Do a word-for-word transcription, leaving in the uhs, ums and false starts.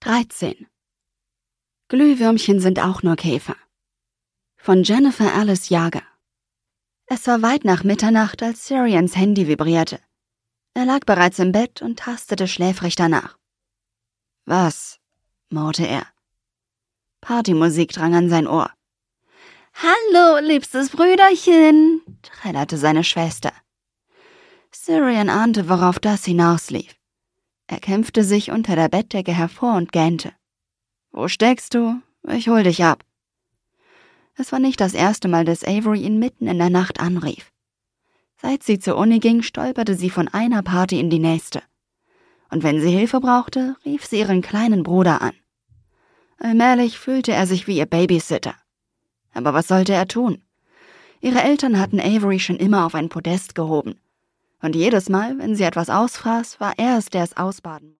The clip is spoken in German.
dreizehn. Glühwürmchen sind auch nur Käfer. Von Jennifer Alice Jager. Es war weit nach Mitternacht, als Syrians Handy vibrierte. Er lag bereits im Bett und tastete schläfrig danach. »Was?« murrte er. Partymusik drang an sein Ohr. »Hallo, liebstes Brüderchen«, trällerte seine Schwester. Syrian ahnte, worauf das hinauslief. Er kämpfte sich unter der Bettdecke hervor und gähnte. »Wo steckst du? Ich hol dich ab.« Es war nicht das erste Mal, dass Avery ihn mitten in der Nacht anrief. Seit sie zur Uni ging, stolperte sie von einer Party in die nächste. Und wenn sie Hilfe brauchte, rief sie ihren kleinen Bruder an. Allmählich fühlte er sich wie ihr Babysitter. Aber was sollte er tun? Ihre Eltern hatten Avery schon immer auf ein Podest gehoben. Und jedes Mal, wenn sie etwas ausfraß, war er es, der es ausbaden